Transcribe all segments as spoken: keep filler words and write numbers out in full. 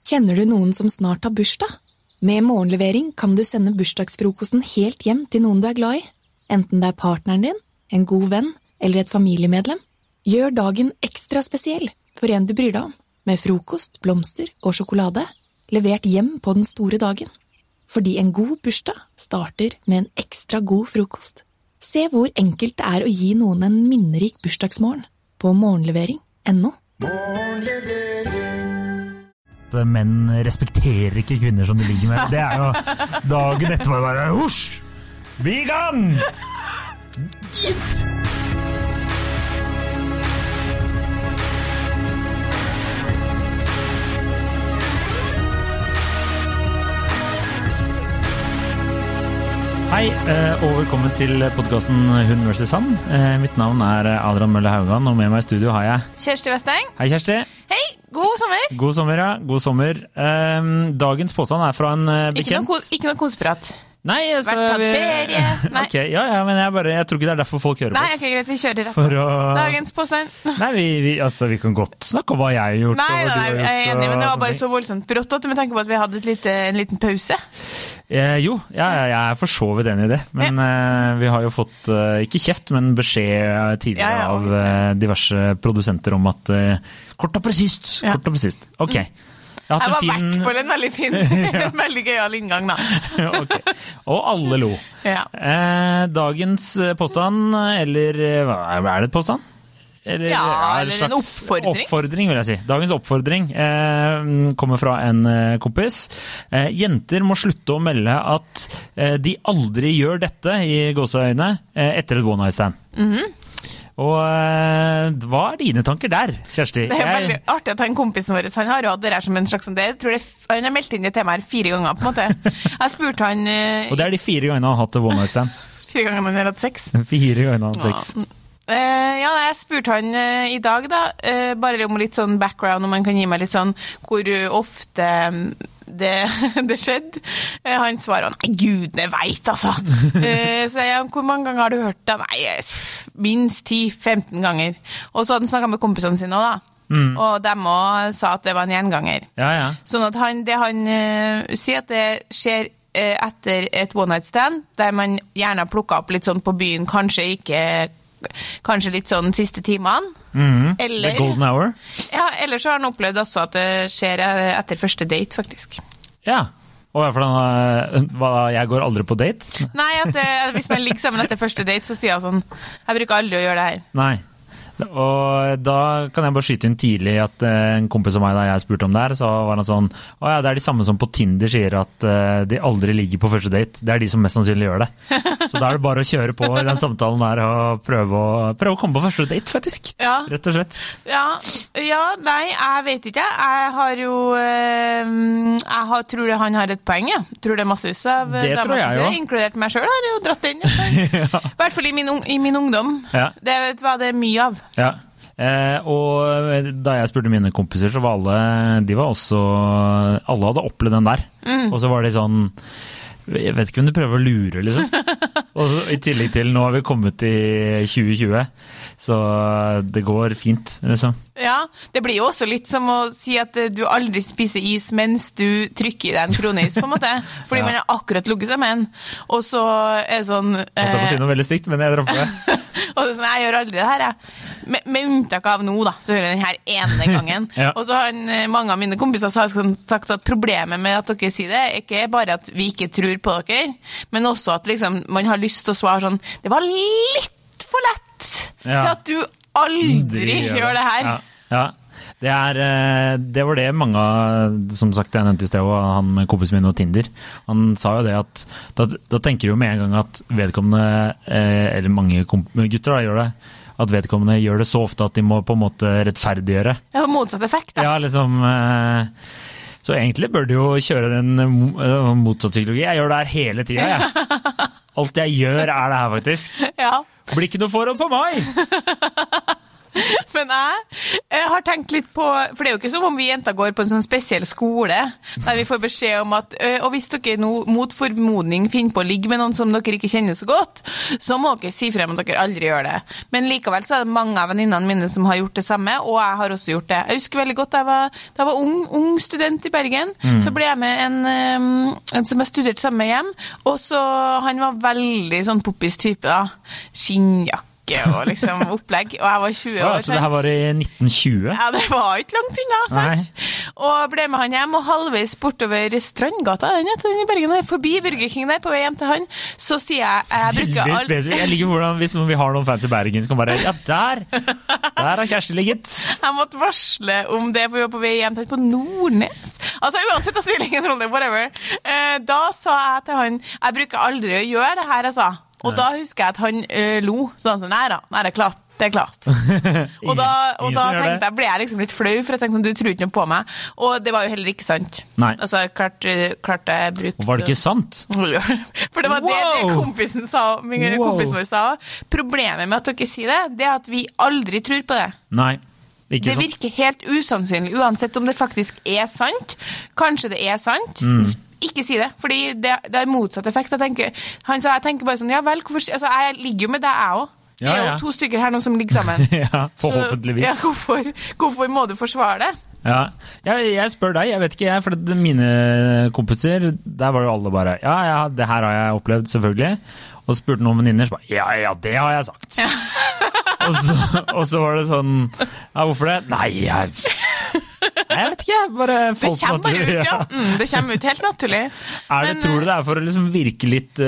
Kjenner du noen som snart har bursdag? Med morgenlevering kan du sende bursdagsfrokosten helt hjem til noen du er glad i. Enten det er partneren din, en god venn eller et familiemedlem. Gjør dagen ekstra spesiell for en du bryr deg om, med frokost, blomster og sjokolade, levert hjem på den store dagen. Fordi en god bursdag starter med en ekstra god frokost. Se hvor enkelt det er å gi noen en minnerik bursdagsmorgen på morgenlevering punktum no. Menn respekterer ikke kvinner som de ligger med. Det er jo dagen etterpå bare husj! Vi er i gang! Gitt! Hei, og velkommen til podcasten Hund versus Han. Mitt navn er Adrian Mølle Haugan, og med meg i studio har jeg Kjersti Vesteng. Hei, Kjersti. Hei, god sommer. God sommer, ja. God sommer. Dagens påstand er fra en bekjent. Ikke noe, ikke noe koseprat. Nei, altså... Vært tatt ferie. Nei. Ok, ja, ja, men jeg, bare, jeg tror ikke det er derfor folk hører på oss. Nei, ok, greit, vi kjører rett på. Å... Dagens påstand. Nei, vi, vi, altså, vi kan godt snakke om hva jeg har gjort. Nei, nei, nei, jeg er enig, men det var bare og... så voldsomt brått med tanke på at vi hadde et lite, en liten pause. Eh, jo, ja, jeg er for så vidt enig i det, men ja. eh, vi har jo fått, eh, ikke kjeft, men beskjed tidligere ja, ja, okay. av eh, diverse produsenter om at eh, kort og presist, ja. kort og presist. Ok. Mm. Jeg, jeg var fin... hvert fall en veldig fin, ja. veldig gøyal inngang da. Ok, og alle lo. Ja. Eh, dagens påstand, eller hva er det et påstand? Eller, ja, eller en slags oppfordring. Oppfordring, vil jeg si. Dagens oppfordring eh, kommer fra en eh, kompis. Eh, jenter må slutte å melde at eh, de aldri gjør dette i gåseøyne eh, etter et one night stand. Mhm. Og uh, hva er dine tanker der, Kjersti? Det er jeg... veldig artig at han kompisen vår, han har jo hatt det her som en slags, det, jeg tror det, han har meldt inn det temaet her fire ganger, på en måte. Jeg spurte han... Uh, og det er de fire gangene han har hatt det one night stand? Fire ganger man har hatt sex. Fire ganger han har hatt sex. Ja. Uh, ja, jeg spurte han uh, i dag da, uh, bare om litt sånn background, om han kan gi meg litt sånn, hvor ofte um, det, det skjedde. Uh, han svarer, nei, gudene vet, altså. uh, så jeg, hvor mange ganger har du hørt det? Nei, minst ti til femten ganger. Og så hadde han snakket med kompisene sine også, da. Mm. Og de også sa at det var en gjenganger. Ja, ja. Sånn at han, det han uh, sier at det skjer uh, etter et one night stand, der man gjerne har plukket opp litt sånn på byen, kanskje ikke... kanskje litt sånn siste timene. Mm, eller, the golden hour. Ja, eller så har han opplevd også at det skjer etter første date, faktisk. Ja, og for den, hva, jeg går aldri på date? Nei, at det, hvis man ligger sammen etter første date, så sier jeg sånn, jeg bruker aldri å gjøre det her. Nei. Og da kan jeg bare skyte inn tidlig at en kompis av meg da jeg spurte om det her, så var han sånn, å ja, det er de samme som på Tinder sier at de aldri ligger på første date, det er de som mest sannsynlig gjør det. Så da er det bare å kjøre på i den samtalen der og prøve å, prøve å komme på første date, faktisk. Ja. Rett og slett. Ja, ja, nei, jeg vet ikke. Jeg har jo, jeg har, tror han har et poeng, jeg. Tror det er massevis av det tror jeg jo. Inkludert meg selv har jeg jo dratt inn. Ja. I hvert fall i min, i min ungdom. Ja. Det var det mye av. Ja, eh, og da jeg spurte mine kompiser, så var alle, de var også, alle hadde opplevd den der. Mm. Og så var de sånn, jeg vet ikke om du prøver å lure, liksom. Og så, i tillegg til, nå har vi kommet i tjue tjue, så det går fint, liksom. Ja, det blir jo også litt som å si at du aldri spiser is mens du trykker i deg en kronis, på en måte. Fordi ja. Man har akkurat lukket seg med en. Og så er det sånn... Jeg måtte på si noe veldig stygt, men jeg dropper det. Og det er sånn, jeg gjør aldri det her, jeg. Med, med unntak av nå, da, så gjør jeg den her ene gangen. Ja. Og så har en, mange av mine kompiser sagt at problemet med at dere sier det, er ikke bare at vi ikke tror på dere, men også at liksom, man har lyst til å svare sånn, det var litt for lett ja. til at du aldri gjør, gjør det her. Ja. Ja, det, er, det var det mange, som sagt jeg nevnte i sted, og han med kompisen min og Tinder, han sa jo det at da, da tenker du med en gang at vedkommende, eller mange gutter da, gjør det, at vedkommende gjør det så ofte at de må på en måte rettferdiggjøre. Ja, motsatt effekt da. Ja, liksom, så egentlig bør du jo kjøre den motsatt psykologi. Jeg gjør det her hele tiden, jeg. Alt jeg gjør er det her faktisk. Ja. Blir ikke noe forhold på meg! Men jeg, jeg har tenkt litt på, for det er jo ikke som om vi jenter går på en sånn spesiell skole, der vi får beskjed om at, og hvis dere nå mot formodning finner på å ligge med noen som dere ikke kjenner så godt, så må dere si frem at dere aldri gjør det. Men likevel så er det mange av venninnene mine som har gjort det samme, og jeg har også gjort det. Jeg husker veldig godt, da jeg var, da jeg var ung, ung student i Bergen, mm. så ble jeg med en, en som jeg studerte sammen med hjem, og så, han var veldig sånn poppis type da, skinnjakke, og liksom opplegg, og jeg var tjue år. Ja, så det her var i nitten tjue? Ja, det var ikke langt unna, sant? Nei. Og ble med han hjem, og halvveis bortover Strandgata, den heter den i Bergen, forbi Burger King der, på vei hjem til han, så sier jeg, jeg bruker all... spesifikt. Jeg liker hvordan, hvis vi har noen fans i Bergen, så kan bare, ja, der, der har Kjersti ligget. Jeg måtte varsle om det, for vi var på vei hjem til på Nordnes. Altså, uansett, jeg spiller ingen rolle, whatever. Da sa jeg til han, jeg bruker aldri å gjøre det her, jeg sa. Og da husker jeg at han ø, lo, sånn sånn, nei da, nei, det er klart, det er klart. og da, og da tenkte jeg, ble jeg liksom litt flau, for jeg tenkte, du tror ikke noe på meg. Og det var jo heller ikke sant. Nei. Altså, klart, klart jeg brukte... Og var det ikke sant? For det var det, det kompisen sa, min wow. kompisen vår sa. Problemet med at dere sier det, det er at vi aldri tror på det. Nei. Ikke det virker helt usannsynlig, uansett om det faktisk er sant. Kanskje det er sant. Mm. Ikke si det, fordi det, det er motsatt effekt. Jeg tenker, han sa, jeg tenker bare sånn, ja vel, hvorfor, altså, jeg ligger jo med deg jeg også. Det er ja, ja. jo to stykker her nå som ligger sammen. ja, forhåpentligvis. Så, ja, hvorfor, hvorfor må du forsvare det? Ja, jeg, jeg spør deg, jeg vet ikke jeg, for det, mine kompiser, der var jo alle bare, ja, ja, det her har jeg opplevd selvfølgelig, og spurte noen venninner, så bare, ja, ja, det har jeg sagt. Ja. og, så, og så var det sånn, ja, hvorfor det? Nei, jeg... Jeg vet ikke, bare folk det kommer naturlig. Ut, ja. Mm, det kommer ut helt naturlig. Er det, men, tror du det er for å liksom virke litt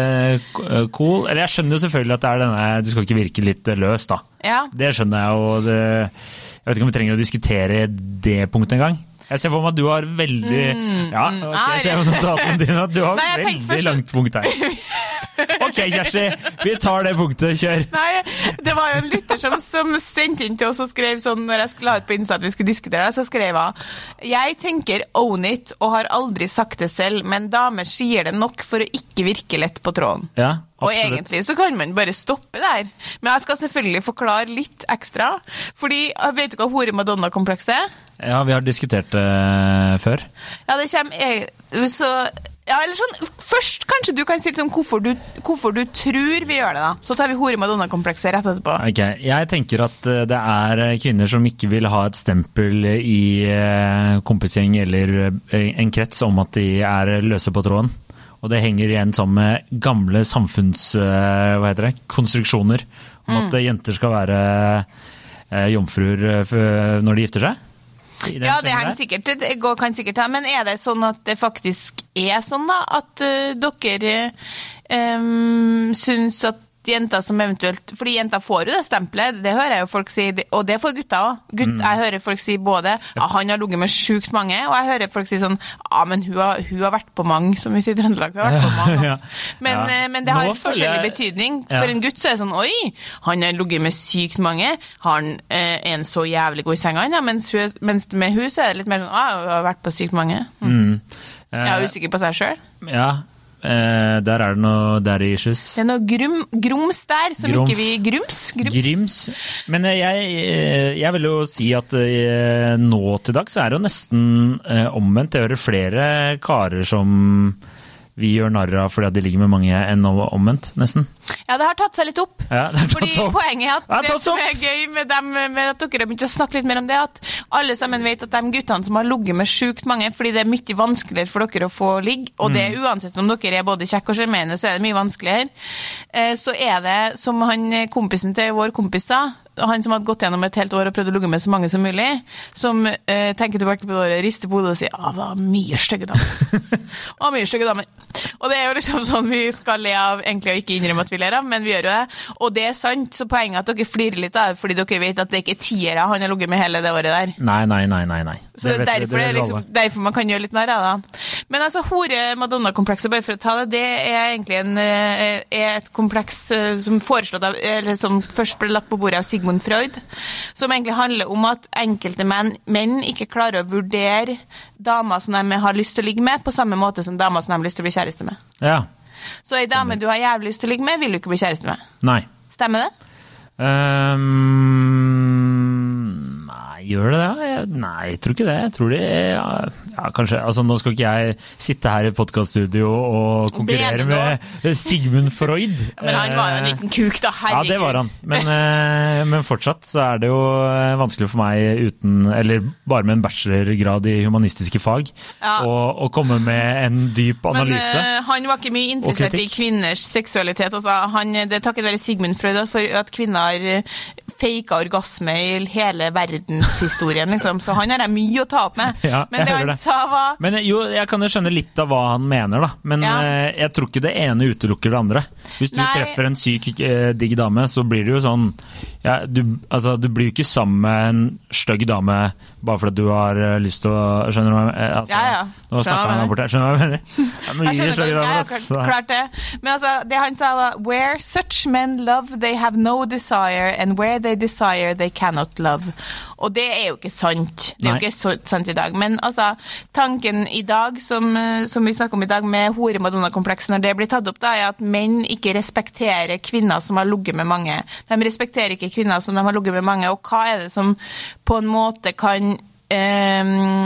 uh, cool? Eller jeg skjønner jo selvfølgelig at det er denne, du skal ikke virke litt løs da. Ja. Det skjønner jeg, og det, jeg vet ikke om vi trenger å diskutere det punktet en gang. Jeg ser for meg at du har veldig... Mm, ja, okay, jeg ser på notatene dine at du har Nei, veldig først... langt punkt her. Ok, Kjersti, vi tar det punktet, kjør. Nei, det var jo en lytter som, som sendte inn til oss og skrev sånn, når jeg skulle ha ut på Insta at vi skulle diskutere det, så skrev jeg, jeg tenker own it og har aldri sagt det selv, men damer sier det nok for å ikke virke lett på tråden. Ja, absolutt. Og egentlig så kan man bare stoppe der. Men jeg skal selvfølgelig forklare litt ekstra, fordi vet du hva hore Madonna-komplekset er? Ja, vi har diskutert det uh, før. Ja, det kommer så ja, eller sånn, først kanskje du kan si litt om hvorfor du, hvorfor du tror vi gjør det da. Så tar vi hore Madonna-komplekset rett etterpå. Ok, jeg tenker at det er kvinner som ikke vil ha et stempel i uh, kompisgjeng eller uh, en krets om at de er løse på tråden. Og det henger igjen sammen med gamle samfunns, uh, hva heter det, konstruksjoner om mm. at jenter skal være uh, jomfruer uh, når de gifter seg. Ja, det henger sikkert, det går, kan sikkert ha, men er det sånn at det faktisk er sånn da, at uh, dere um, synes at jenter som eventuelt, fordi jenter får jo det stempelet, det hører jeg jo folk si, og det får gutta også. Gutt, mm. Jeg hører folk si både, ja, han har ligget med sykt mange, og jeg hører folk si sånn, ja, men hun har, hun har vært på mange, som vi sier i Trøndelag, hun har vært på mange, altså. men, ja. men det har Nå forskjellig jeg... betydning. Ja. For en gutt så er det sånn, oi, han har ligget med sykt mange, har han eh, en så jævlig god i senga, ja, mens, hun, mens med hun så er det litt mer sånn, ja, hun har vært på sykt mange. Mm. Mm. Uh, jeg er usikker på seg selv. Ja, Eh, der er det noe daddy issues. Det er noe grum, grums der, som grums. Ikke vi... Grums? Grums. Grims. Men jeg, jeg vil jo si at nå til dags er det jo nesten omvendt. Jeg hører flere karer som vi gjør narr av fordi at de ligger med mange enn omvendt, nesten. Ja, det har tatt seg litt opp. Ja, det har tatt fordi opp. Poenget er at det, det som er gøy med, dem, med at dere har begynt å snakke litt mer om det, at alle sammen vet at de guttene som har ligget med sykt mange, fordi det er mye vanskeligere for dere å få ligge, og det er uansett om dere er både kjekk og sjarmerende, så er det mye vanskeligere. Så er det, som han kompisen til vår kompis sa, han som hadde gått gjennom et helt år og prøvd å ligge med så mange som mulig, som eh, tenker tilbake på det året, rister på hodet og sier, ah, det var mye stygge damer. ah, mye stygge damer. Og det er jo liksom sånn vi skal le av, egentlig og ikke innrømme at vi ler av, men vi gjør jo det. Og det er sant, så poenget at dere flirer litt av, fordi dere vet at det ikke er tiere han har ligget med hele det året der. Nei, nei, nei, nei, nei. Så det derfor, det er liksom, derfor man kan gjøre litt nær av det. Men altså, hore Madonna-komplekset, bare for å ta det, det er egentlig en, er et kompleks som foreslått av, eller som først ble lagt på bordet av Sigmund Freud, som egentlig handler om at enkelte menn, menn ikke klarer å vurdere damer som de har lyst til å ligge med, på samme måte som damer som de har lyst til å bli kjæreste med. Ja. Så en dame du har jævlig lyst til å ligge med, vil du ikke bli kjæreste med. Nei. Stemmer det? Um, nei, gjør det det? Nei, jeg tror ikke det. Jeg tror det, ja, ja, kanskje, altså nå skal ikke jeg sitte her i podcaststudio og konkurrere med Sigmund Freud. Men han var jo en liten kuk da, herregud. Ja, det var han. Men, men fortsatt så er det jo vanskelig for meg uten, eller bare med en bachelorgrad i humanistiske fag, ja. å, å komme med en dyp analyse. Men uh, han var ikke mye interessert i kvinners seksualitet. Altså, han, det takket være Sigmund Freud for at kvinner har fake orgasme i hele verdenshistorien, liksom. Så han har jeg mye å ta opp med. Ja, men det han det. sa var... Men jo, jeg kan jo skjønne litt av hva han mener, da. Men ja. eh, jeg tror ikke det ene utelukker det andre. Hvis du Nei. treffer en syk, eh, digg dame, så blir det jo sånn... Ja, du, altså, du blir jo ikke sammen med en stygg dame bare fordi du har uh, lyst til å... Skjønner du hva jeg mener? Altså, ja, ja. Nå snakker han bort her. Skjønner du hva jeg mener? Det er mye stygge damer, ja, klart det. Men altså, det han sa var Where such men love, they have no desire, and where they desire, they cannot love. Og det er jo ikke sant. Det er Nei. jo ikke så, sant i dag. Men altså, tanken i dag, som, som vi snakker om i dag, med hore-madonna-kompleksen, når det blir tatt opp, da, er at menn ikke respekterer kvinner som har ligget med mange. De respekterer ikke kvinner som de har ligget med mange, og hva er det som på en måte kan eh,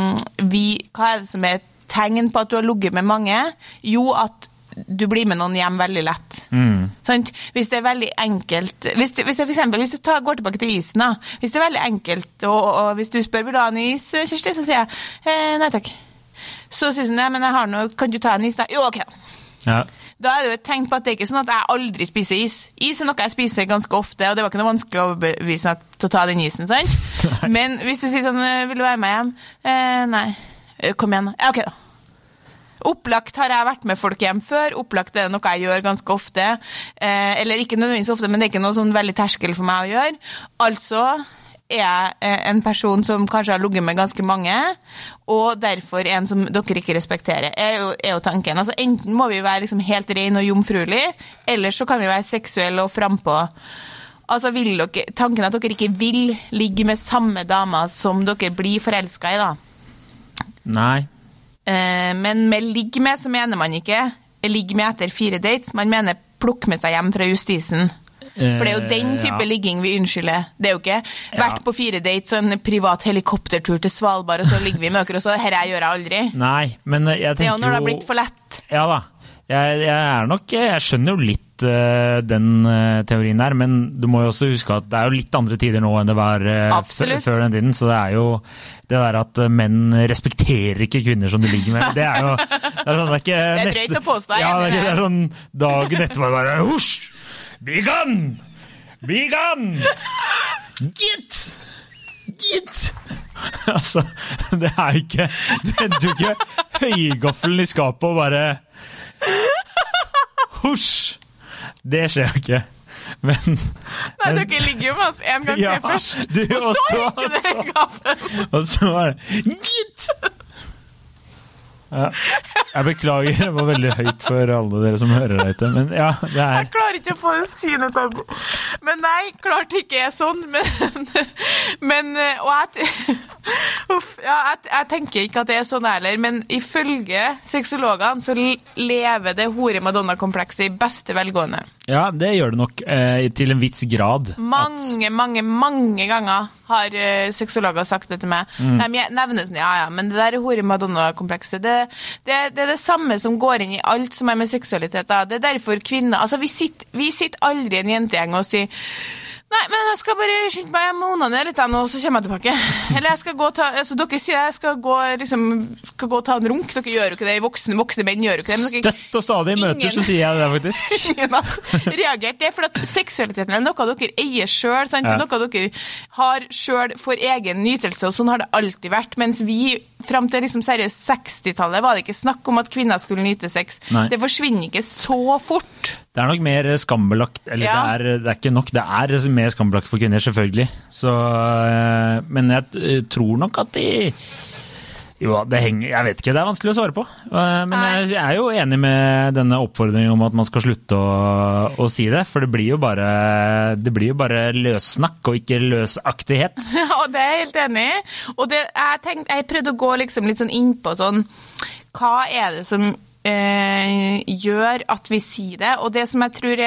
vi, hva er det som er et tegn på at du har ligget med mange? Jo, at du blir med noen hjem veldig lett. Mm. Sånn, hvis det er veldig enkelt, hvis, det, hvis jeg for eksempel, hvis jeg tar, går tilbake til isen da, hvis det er veldig enkelt, og, og hvis du spør, vil du ha en is, Kirsti, så sier jeg, eh, nei takk. Så sier hun, nei, men jeg har noe, kan du ta en is da? Jo, ok da. Ja. Da er det jo et tegn på at det er ikke sånn at jeg aldri spiser is. Is er noe jeg spiser ganske ofte, og det var ikke noe vanskelig å overbevise meg til å ta den isen, sant? Men hvis du sier sånn, vil du være med hjem? Eh, nei, kom igjen da. Ja, ok da. Opplagt har jeg vært med folk hjem før, opplagt er det noe jeg gjør ganske ofte, eh, eller ikke nødvendigvis ofte, men det er ikke noe sånn veldig terskel for meg å gjøre. Altså er jeg en person som kanskje har ligget med ganske mange, og derfor en som dere ikke respekterer, er jo, er jo tanken. Altså enten må vi være liksom helt ren og jomfruelig, eller så kan vi være seksuelle og frempå. Altså vil dere, tanken at dere ikke vil ligge med samme dama som dere blir forelsket i da. Nei. Men med ligge med så mener man ikke ligge med etter fire dates, man mener plukke med seg hjem fra justisen. For det er jo den type ja. ligging vi unnskylder. Det er jo ikke vært ja. på fire dates og en privat helikoptertur til Svalbard, og så ligger vi med dere, og så her jeg gjør jeg aldri. Nei, men jeg tenker jo... Det er jo når det har blitt for lett. Ja da. Jeg, jeg er nok, jeg skjønner jo litt uh, den uh, teorien der, men du må jo også huske at det er jo litt andre tider nå enn det var uh, f- før den tiden, så det er jo det der at uh, menn respekterer ikke kvinner som de ligger med. Det er jo det er, sånn, det er ikke det er neste, drøyt å påstå. Ja, det er, det er sånn dagen etterpå bare husj! Be gone! Be gone! Gitt! Gitt! Altså, det er ikke det er jo ikke høygaffelen i skapet og bare husj! Det skjer jo ikke. Men Nei, dere ligger jo med oss en gang ja, til først, du, og, og så ikke det høygaffelen. Og så var det gitt! Ja. Jeg beklager, det var veldig høyt for alle dere som hører dette, men ja, det er... Jeg klarer ikke å få det synet av det. Men nei, klart ikke er sånn, men, men og jeg, uff, ja, jeg, jeg tenker ikke at det er sånn heller, men ifølge sexologene så lever det hore-madonna-komplekset i beste velgående. Ja, det gjør det nok eh, til en viss grad. Mange, at... mange, mange ganger har uh, sexologer sagt det til meg. Mm. De nevner sånn, ja, ja, men det der hore-madonna-komplekset, det, det, det er det samme som går inn i alt som er med seksualitet. Da. Det er derfor kvinner, altså vi sitter, vi sitter aldri i en jentegjeng og sier, nei, men jeg skal bare skynde meg hjem med ungene litt nå, og så kommer jeg tilbake. Eller jeg skal gå ta, altså dere sier jeg skal gå, liksom, skal gå ta en runk, dere gjør jo ikke det, voksne, voksne menn gjør jo ikke det. Dere, Støtt og stadig i møter, så sier jeg det faktisk. Ingen har reagert, det er for at seksualiteten er noe dere eier selv, sant? Ja. Noe dere har selv for egen nytelse, og sånn har det alltid vært, mens vi frem til liksom seriøst sekstitallet var det ikke snakk om at kvinner skulle nyte sex. Nei. Det forsvinner ikke så fort. Det er nok mer skambelagt, eller ja. det, er, det er ikke nok, det er mer skambelagt for kvinner, selvfølgelig. Så, men jeg tror nok at de... Jo, det henger, jeg vet ikke, det er vanskelig å svare på. Men jeg er jo enig med denne oppfordringen om at man skal slutte å, å si det, for det blir jo bare, det blir jo bare løssnakk og ikke løsaktighet. Ja, det er jeg helt enig i. Og det, jeg, tenkte, jeg prøvde å gå liksom litt sånn inn på sånn, hva er det som eh, gjør at vi sier det? Og det som jeg tror er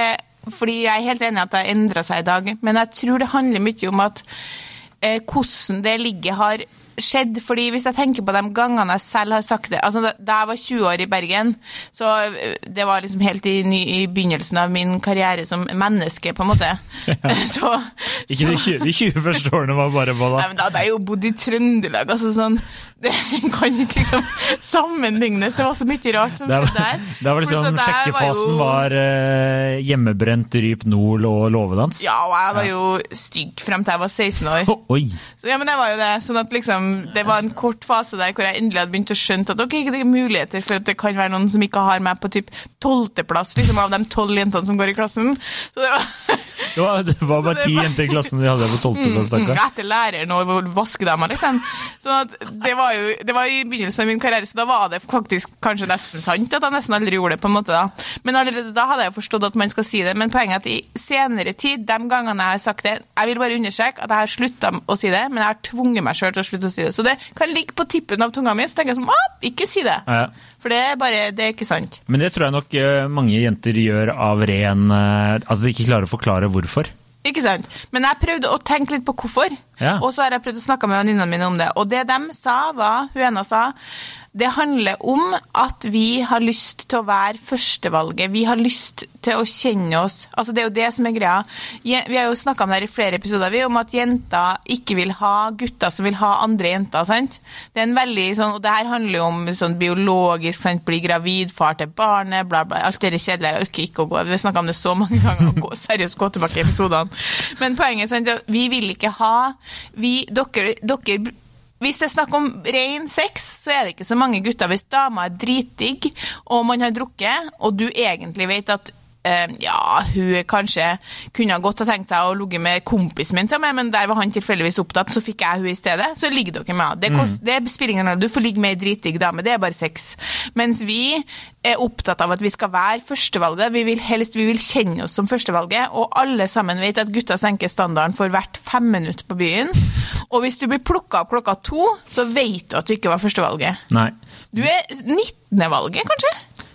fordi jeg er helt enig i at det har endret seg i dag, men jeg tror det handler mye om at eh, hvordan det ligger har skjedd, fordi hvis jeg tenker på de gangene jeg selv har sagt det, altså da, da jeg var tjue år i Bergen, så det var liksom helt i, ny, i begynnelsen av min karriere som menneske, på en måte. Ja. Så, ikke de tjue, de tjue første årene var bare hva da? Nei, men da hadde jeg jo bodd i Trøndelag, altså sånn, det kan ikke liksom sammenlignes, det var så mye rart som skjedde der. Det var liksom, sjekkefasen var, jo... var uh, hjemmebrent, ryp, nol og låvedans? Ja, og jeg var jo stygg frem til jeg var seksten år. Oi! Så ja, men jeg var jo det, sånn at liksom det var en kort fase der hvor jeg endelig hadde begynt å skjønne at ok, det er muligheter for at det kan være noen som ikke har meg på typ tolvteplass, liksom av de tolv jentene som går i klassen. Så det var... det var, det var bare ti jenter i klassen de hadde på tolvteplass, mm, etter læreren og vaskedama, liksom. Så at det var jo, det var i begynnelsen av min karriere, så da var det faktisk kanskje nesten sant at jeg nesten aldri gjorde det på en måte da. Men allerede da hadde jeg forstått at man skal si det, men poenget er at i senere tid, de gangene jeg har sagt det, jeg vil bare understreke at jeg har sluttet å si det, men jeg har tvunget meg selv til å slutte å si det. Så det kan ligge på tippen av tunga mi, så tenker jeg som, ah, ikke si det. Ja. For det er bare, det er ikke sant. Men det tror jeg nok mange jenter gjør av ren, altså de ikke klarer å forklare hvorfor. Ikke sant? Men jeg prøvde å tenke litt på hvorfor, ja. Og så har jeg prøvd å snakke med venninnene mine om det. Og det de sa var, hun ene sa, det handler om at vi har lyst til å være førstevalget. Vi har lyst til å kjenne oss. Altså det er jo det som er greia. Vi har jo snakket om det her i flere episoder, vi, om at jenter ikke vil ha gutter som vil ha andre jenter, sant? Det er en veldig sånn, og det her handler jo om sånn biologisk, sant? Bli gravid, far til barnet, bla bla, alt det er kjedelig, jeg orker ikke å gå. Vi har snakket om det så mange ganger, gå, seriøst gå tilbake i episodene. Men poenget er sant, vi vil ikke ha, vi, dere, dere, hvis det er snakk om ren sex, så er det ikke så mange gutter. Hvis dama er dritdigg, og man har drukket, og du egentlig vet at eh, ja, hun kanskje kunne godt ha tenkt seg å ligge med kompisen min til meg, men der var han tilfeldigvis opptatt, så fikk jeg hun i stedet, så ligger dere med. Det, kost, det spiller ingen rolle, du får ligge med en dritdigg dame, det er bare sex. Mens vi er opptatt av at vi skal være førstevalget, vi vil helst, vi vil kjenne oss som førstevalget, og alle sammen vet at gutter senker standarden for hvert fem minutter på byen. Og hvis du blir plukket opp klokka to, så vet du at du ikke var førstevalget. Nei. Du er nittende valget, kanskje?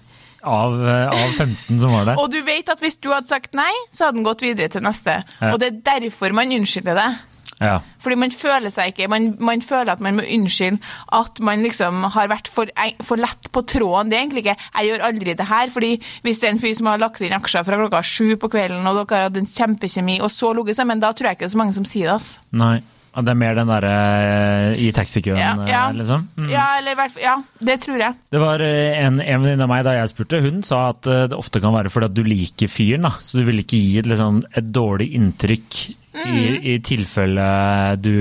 Av, av femten som var der. Og du vet at hvis du hadde sagt nei, så hadde den gått videre til neste. Ja. Og det er derfor man unnskylder det. Ja. Fordi man føler seg ikke, man, man føler at man må unnskylde at man liksom har vært for, for lett på tråden. Det er egentlig ikke, jeg gjør aldri det her, fordi hvis det er en fyr som har lagt inn aksjer fra klokka sju på kvelden, og dere har hatt en kjempekjemi, og så lukket sammen, da tror jeg ikke det er så mange som sier det. Altså. Nei. Det er mer den der i taxikøen, ja, ja. liksom? Mm. Ja, eller, ja, det tror jeg. Det var en, en venninne av meg da jeg spurte, hun sa at det ofte kan være fordi at du liker fyren, da. Så du vil ikke gi et, liksom, et dårlig inntrykk mm. i, i tilfelle du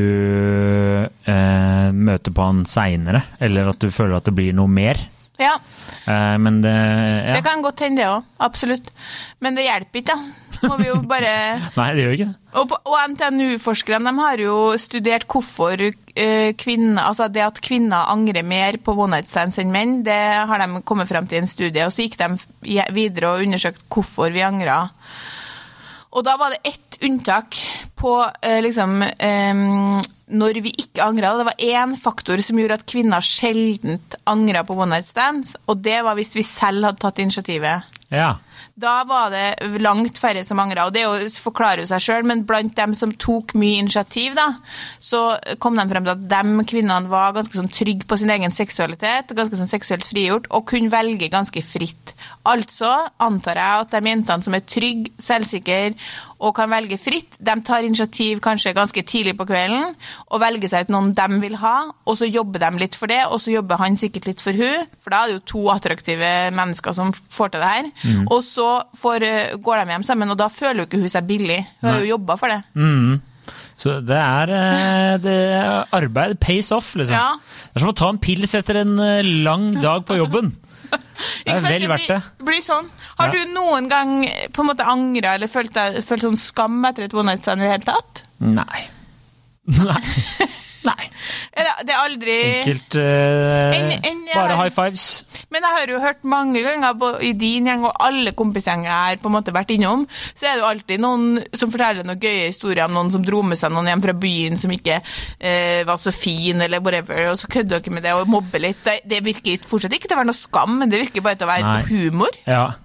eh, møter på han senere, eller at du føler at det blir noe mer. Ja. Eh, men det, ja. Det kan godt hende det også, absolutt. Men det hjelper ikke, da. Må vi jo bare... Nei, det gjør ikke det. Og, og N T N U-forskerne, de har jo studert hvorfor uh, kvinner, altså det at kvinner angrer mer på one night stands enn menn, det har de kommet frem til en studie, og så gikk de videre og undersøkte hvorfor vi angrer. Og da var det ett unntak på uh, liksom... Um, når vi ikke angret. Det var en faktor som gjorde at kvinner sjeldent angret på one night stands, og det var hvis vi selv hadde tatt initiativet. Ja. Da var det langt færre som angret, og det jo forklarer jo seg selv, men blant dem som tok mye initiativ da, så kom de frem til at de kvinnene var ganske sånn trygg på sin egen seksualitet, ganske sånn seksuelt frigjort, og kunne velge ganske fritt. Altså antar jeg at de jentene som er trygg, selvsikker og kan velge fritt, de tar initiativ kanskje ganske tidlig på kvelden og velger seg ut noen de vil ha, og så jobber de litt for det, og så jobber han sikkert litt for hun, for da er det jo to attraktive mennesker som får til det her. Mm. Og så får, går de hjem sammen, og da føler jo ikke hun seg billig. Hun har jo jobbet for det. Mm. Så det er, det er arbeid, pays off, liksom. Ja. Det er som å ta en pils etter en lang dag på jobben. Det er vel verdt det. Det blir sånn. Har ja. Du noen gang på en måte angret eller følt, deg, følt sånn skam etter et one night stand i det hele tatt? Nei. Nei. Nei. Det er aldri... Enkelt, uh, en, en, bare high fives. Men jeg har jo hørt mange ganger i din gjeng og alle kompisgjenger jeg har på en måte vært innom, så er det jo alltid noen som forteller noen gøye historier om noen som dro med seg noen hjem fra byen som ikke uh, var så fin eller whatever, og så kødder dere med det og mobber litt. Det, det virker fortsatt ikke til å være noe skam, men det virker bare til å være Nei. Humor. Ja.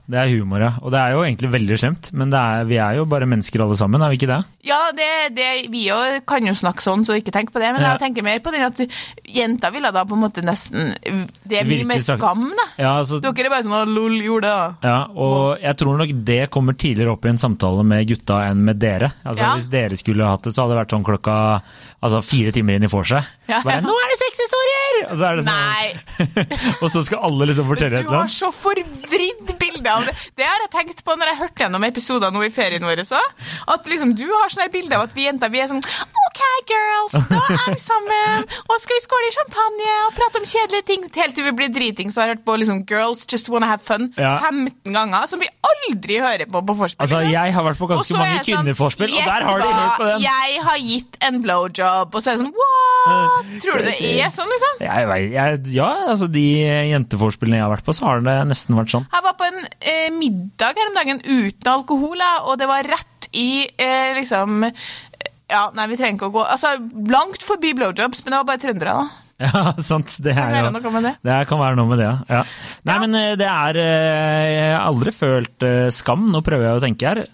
det er humor, ja. Og det er jo egentlig veldig slemt, men det er, vi er jo bare mennesker alle sammen, er vi ikke det? Ja, det, det, vi jo kan jo snakke sånn, så ikke tenk på det, men ja. Jeg tenker mer på den at jenter ville da på en måte nesten, det er mye mer skam, da. Ja, altså, dere er bare sånn, lol, gjorde det. Ja, og jeg tror nok det kommer tidligere opp i en samtale med gutta enn med dere. Altså, ja. Hvis dere skulle hatt det, så hadde det vært sånn klokka, altså fire timer inn i vorset. Ja, ja. Nå er det sexhistorier! Og så er det sånn. Nei. Og så skal alle liksom fortelle et eller annet. Du har så forvridd bilde av det. Det har jeg tenkt på når jeg hørte gjennom episoder nå i ferien vår så. At liksom du har sånne bilder av at vi jenter, vi er sånn, ok girls, da er vi sammen. Og skal vi skåle i champagne og prate om kjedelige ting. Helt til vi blir driting, så har jeg hørt på liksom Girls Just Wanna Have Fun ja. femten ganger, som vi aldri hører på på forspill. Altså, jeg har vært på ganske mange sånn, kvinneforspill, og der har de hørt på den. Jeg har gitt en blowjob, og så er det sånn, what? Tror du det er sånn, liksom? Jeg, jeg, ja, altså de jenteforspillene jeg har vært på, så har det nesten vært sånn. Jeg var på en eh, middag her om dagen uten alkohol, og det var rett i, eh, liksom, ja, nei, vi trenger ikke å gå, altså, langt forbi blowjobs, men det var bare trøndere, da. Ja, sant. Det er jo det. Det kan være noe med det, ja. Nei, ja. Men det er jeg har aldri følt skam, nå prøver jeg å tenke her.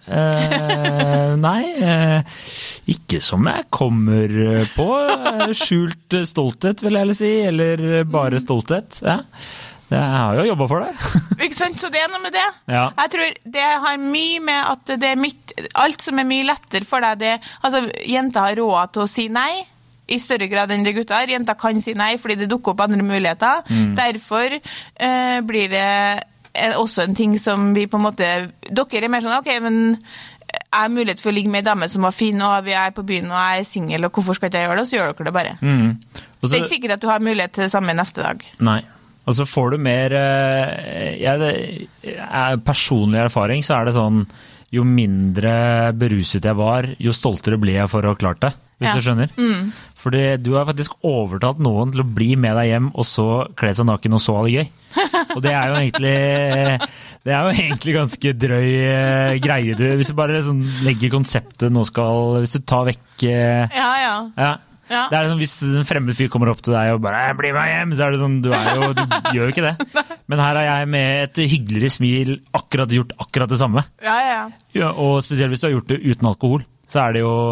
Eh, nei, ikke som jeg kommer på. Skjult stolthet, vil jeg si, eller bare stolthet. Ja. Jeg har jo jobbet for det. Ikke sant, så det er noe med det. Ja. Jeg tror det har mye med at det er mye, alt som er mye lettere for deg, det, altså jenter har råd til å si nei, i større grad enn det gutter. Jenter kan si nei fordi det dukker opp andre muligheter. Mm. Derfor uh, blir det også en ting som vi på en måte, dere er mer sånn, ok, men jeg har mulighet for å ligge med en dame som var fin, og vi er på byen, og jeg er single, og hvorfor skal ikke jeg gjøre det? Og så gjør dere det bare. Mm. Også, det er ikke sikkert at du har mulighet til det samme neste dag. Nei. Og så får du mer jeg, jeg, personlig erfaring, så er det sånn, jo mindre beruset jeg var, jo stoltere ble jeg for å ha klart det. Hvis ja. Du skjønner. Mm. Fordi du har faktisk overtalt noen til å bli med deg hjem, og så kle seg naken, og så ha det gøy. Og det er jo egentlig, det er jo egentlig ganske drøy uh, greie. Du, hvis du bare sånn, legger konseptet, nå skal, hvis du tar vekk... Uh, ja, ja. ja. Ja. Det er sånn, hvis en fremmed fyr kommer opp til deg og bare bli med hjem, så er det sånn, du, er jo, du gjør jo ikke det. Men her er jeg med et hyggeligere smil akkurat gjort akkurat det samme. Ja, ja. Ja, og spesielt hvis du har gjort det uten alkohol, så er det jo...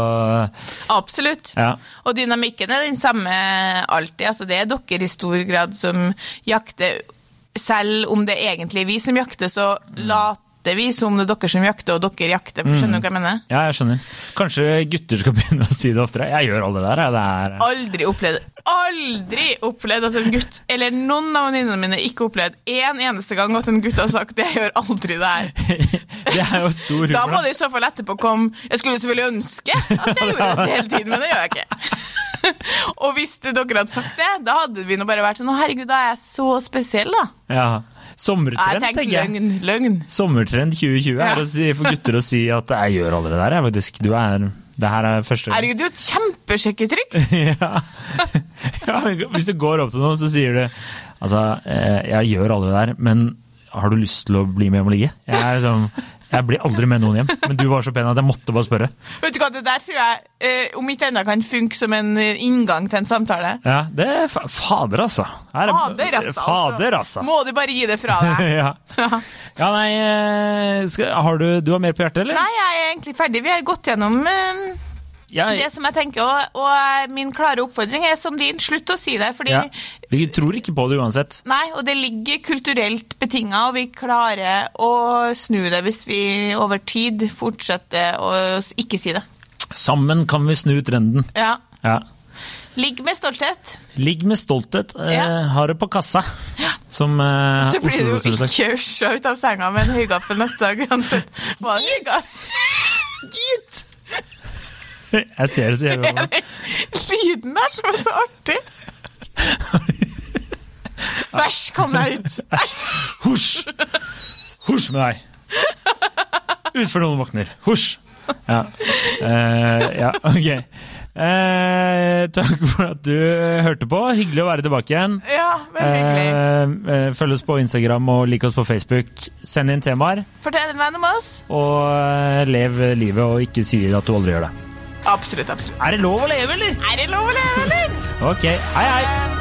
Absolutt. Ja. Og dynamikken er den samme alltid. Altså, det er dere i stor grad som jakter, selv om det egentlig er vi som jakter, så lat vi som det er dere som jakter, og dere jakter. Skjønner du hva jeg mener? Ja, jeg skjønner. Kanskje gutter skal begynne å si det oftere. Jeg gjør alle det der. Det er... Aldri opplevd, aldri opplevd at en gutt, eller noen av venninnene mine ikke opplevd en eneste gang at en gutt har sagt, jeg gjør aldri det her. Det er jo stor humor. Da må det i så fall etterpå komme, jeg skulle selvfølgelig ønske at jeg gjorde det hele tiden, men det gjør jeg ikke. Og hvis dere hadde sagt det, da hadde vi nå bare vært sånn, herregud, da er jeg så spesiell da. Ja. Sommertrend, jeg tenker jeg. Løgn, løgn. Sommertrend tjue tjue ja. Er å si, for gutter å si at jeg gjør aldri det der, jeg, faktisk. Du er, det her er første... Herregud, du er et kjempesjekketriks. ja. ja, hvis du går opp til noen, så sier du, altså, jeg gjør aldri det der, men har du lyst til å bli med om å ligge? Jeg er sånn... Jeg blir aldri med noen hjem, men du var så pen at jeg måtte bare spørre. Vet du hva, det der tror jeg, eh, om ikke enda kan funke som en inngang til en samtale. Ja, det er fa fader, altså. Her, fader, altså. Fader, altså. Må du bare gi det fra deg. ja. ja, nei, skal, har du, du har mer på hjertet, eller? Nei, jeg er egentlig ferdig. Vi har gått gjennom... Eh, Jeg... Det som jeg tenker, og, og min klare oppfordring er som din, slutt å si det, fordi... Ja. Vi tror ikke på det uansett. Nei, og det ligger kulturelt betinget, og vi klarer å snu det hvis vi over tid fortsetter å ikke si det. Sammen kan vi snu trenden. Ja. Ja. Ligg med stolthet. Ligg med stolthet. Ja. Eh, har det på kassa. Ja. Som eh, Så blir du jo ikke øsja ut av senga med en høygaffel neste dag, uansett. Hva er det høygaffel? Gitt! Jeg ser det så jævlig på meg. Lyden der som er så artig. Bæsj, kom deg ut. Husj. Husj med deg. Ut for noen våkner. Husj. Ja. Uh, ja, ok. Uh, takk for at du hørte på. Hyggelig å være tilbake igjen. Ja, veldig hyggelig. Uh, følg oss på Instagram og lik oss på Facebook. Send inn temaer. Fortell en venn om oss. Og uh, lev livet og ikke si at du aldri gjør det. Absolutt, absolutt. Er det lov å leve, eller? Er det lov å leve, eller? Ok, hei, hei.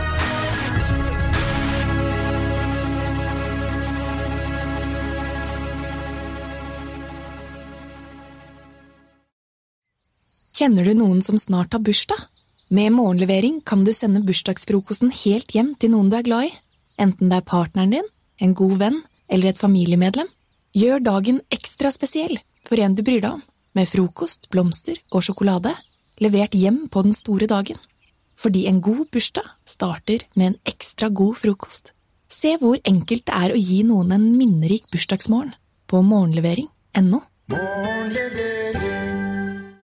Kjenner du noen som snart har bursdag? Med morgenlevering kan du sende bursdagsfrokosten helt hjem til noen du er glad i. Enten det er partneren din, en god venn eller et familiemedlem. Gjør dagen ekstra spesiell for en du bryr deg om, med frokost, blomster og sjokolade, levert hjem på den store dagen. Fordi en god bursdag starter med en ekstra god frokost. Se hvor enkelt det er å gi noen en minnerik bursdagsmorgen på morgenlevering punktum no. Morgenlevering.